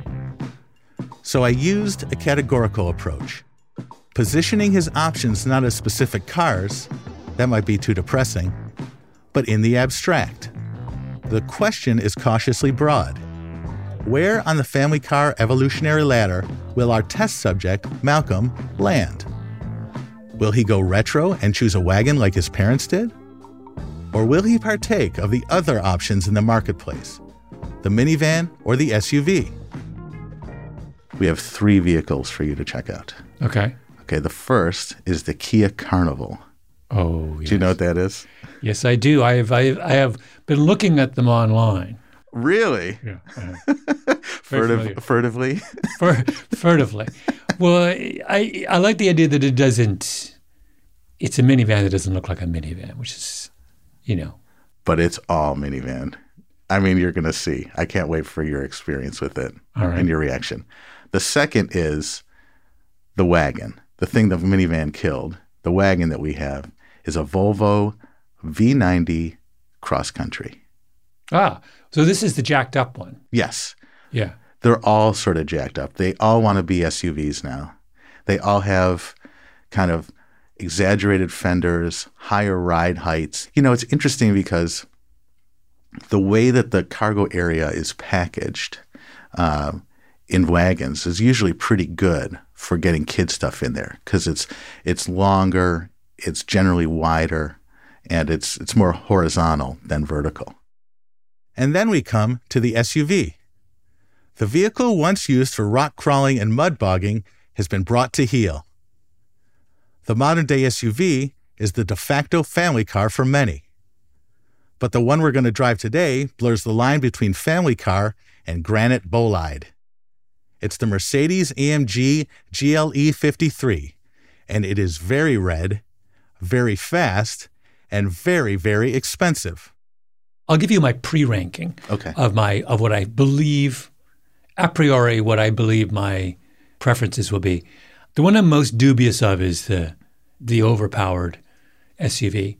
Speaker 6: So I used a categorical approach, positioning his options not as specific cars, that might be too depressing, but in the abstract. The question is cautiously broad. Where on the family car evolutionary ladder will our test subject, Malcolm, land? Will he go retro and choose a wagon like his parents did? Or will he partake of the other options in the marketplace, the minivan or the SUV? We have 3 vehicles for you to check out.
Speaker 5: Okay.
Speaker 6: Okay, the first is the Kia Carnival.
Speaker 5: Oh, yes.
Speaker 6: Do you know what that is?
Speaker 5: Yes, I do. I have been looking at them online.
Speaker 6: Really?
Speaker 5: Yeah.
Speaker 6: Furtively?
Speaker 5: Furtively. Well, I like the idea that it's a minivan that doesn't look like a minivan, which is,
Speaker 6: But it's all minivan. I mean, you're going to see. I can't wait for your experience with it and your reaction. The second is the wagon, the thing the minivan killed. The wagon that we have is a Volvo V90 Cross Country.
Speaker 5: Ah, so this is the jacked up one.
Speaker 6: Yes.
Speaker 5: Yeah.
Speaker 6: They're all sort of jacked up. They all want to be SUVs now. They all have kind of exaggerated fenders, higher ride heights. It's interesting because the way that the cargo area is packaged in wagons is usually pretty good for getting kid stuff in there because it's longer, it's generally wider, and it's more horizontal than vertical. And then we come to the SUV. The vehicle once used for rock crawling and mud bogging has been brought to heel. The modern-day SUV is the de facto family car for many. But the one we're going to drive today blurs the line between family car and granite bolide. It's the Mercedes-AMG GLE 53, and it is very red, very fast, and very, very expensive.
Speaker 5: I'll give you my pre-ranking of what I believe, a priori, what I believe my preferences will be. The one I'm most dubious of is the overpowered SUV.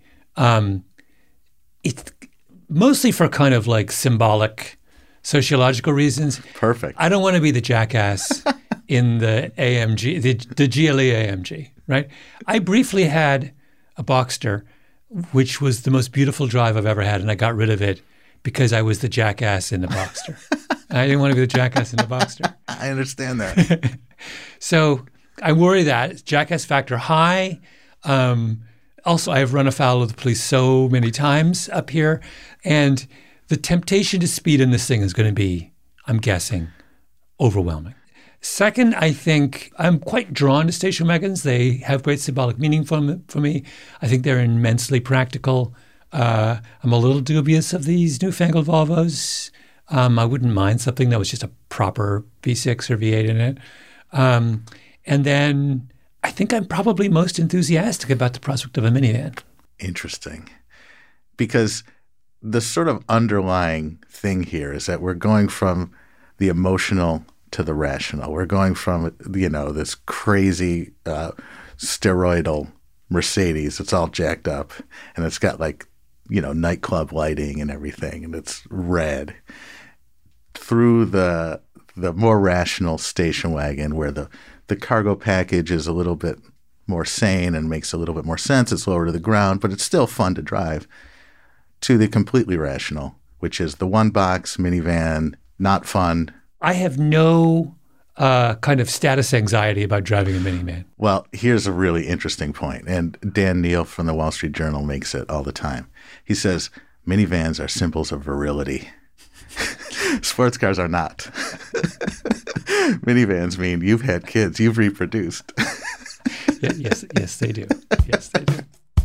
Speaker 5: It's mostly for kind of like symbolic sociological reasons.
Speaker 6: Perfect.
Speaker 5: I don't want to be the jackass in the AMG, the GLE AMG, right? I briefly had a Boxster, which was the most beautiful drive I've ever had, and I got rid of it because I was the jackass in the Boxster. I didn't want to be the jackass in the Boxster.
Speaker 6: I understand that.
Speaker 5: So I worry that jackass factor high. Also, I have run afoul of the police so many times up here, and the temptation to speed in this thing is going to be, I'm guessing, overwhelming. Second, I think I'm quite drawn to station wagons. They have great symbolic meaning for me. I think they're immensely practical. I'm a little dubious of these newfangled Volvos. I wouldn't mind something that was just a proper V6 or V8 in it. And then I think I'm probably most enthusiastic about the prospect of a minivan.
Speaker 6: Interesting. Because the sort of underlying thing here is that we're going from the emotional to the rational. We're going from, this crazy steroidal Mercedes. It's all jacked up, and it's got nightclub lighting and everything, and it's red, through the more rational station wagon where the cargo package is a little bit more sane and makes a little bit more sense. It's lower to the ground, but it's still fun to drive, to the completely rational, which is the one box minivan, not fun.
Speaker 5: I have no kind of status anxiety about driving a minivan.
Speaker 6: Well, here's a really interesting point, and Dan Neal from the Wall Street Journal makes it all the time. He says, minivans are symbols of virility. Sports cars are not. Minivans mean you've had kids, you've reproduced.
Speaker 5: Yes, they do. Yes, they do.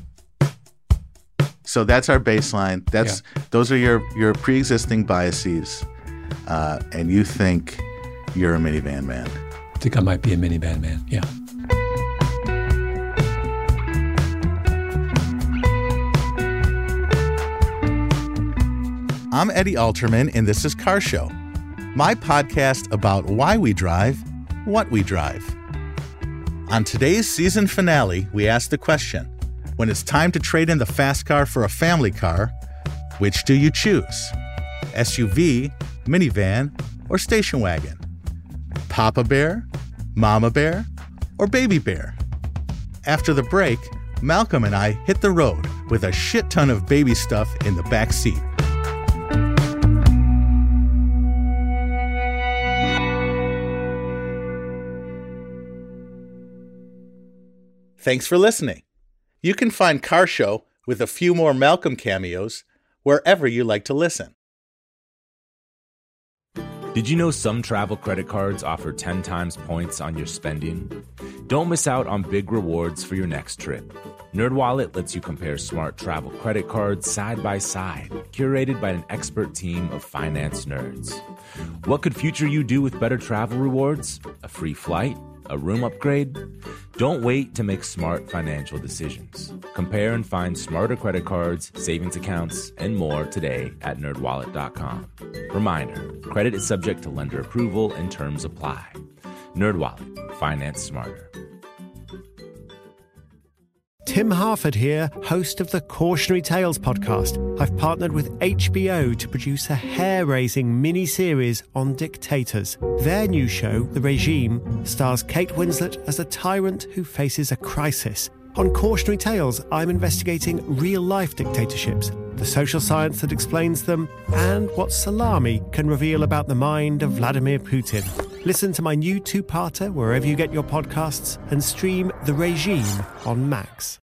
Speaker 6: So that's our baseline. Those are your pre-existing biases, and you think you're a minivan man.
Speaker 5: I think I might be a minivan man, yeah.
Speaker 6: I'm Eddie Alterman, and this is Car Show, my podcast about why we drive, what we drive. On today's season finale, we ask the question, when it's time to trade in the fast car for a family car, which do you choose? SUV minivan, or station wagon? Papa Bear, Mama Bear, or Baby Bear? After the break, Malcolm and I hit the road with a shit ton of baby stuff in the back seat. Thanks for listening. You can find Car Show with a few more Malcolm cameos wherever you like to listen.
Speaker 1: Did you know some travel credit cards offer 10 times points on your spending? Don't miss out on big rewards for your next trip. NerdWallet lets you compare smart travel credit cards side by side, curated by an expert team of finance nerds. What could future you do with better travel rewards? A free flight? A room upgrade? Don't wait to make smart financial decisions. Compare and find smarter credit cards, savings accounts, and more today at nerdwallet.com. Reminder, credit is subject to lender approval and terms apply. NerdWallet, finance smarter.
Speaker 7: Tim Harford here, host of the Cautionary Tales podcast. I've partnered with HBO to produce a hair-raising mini-series on dictators. Their new show, The Regime, stars Kate Winslet as a tyrant who faces a crisis. On Cautionary Tales, I'm investigating real-life dictatorships, the social science that explains them, and what salami can reveal about the mind of Vladimir Putin. Listen to my new two-parter wherever you get your podcasts and stream The Regime on Max.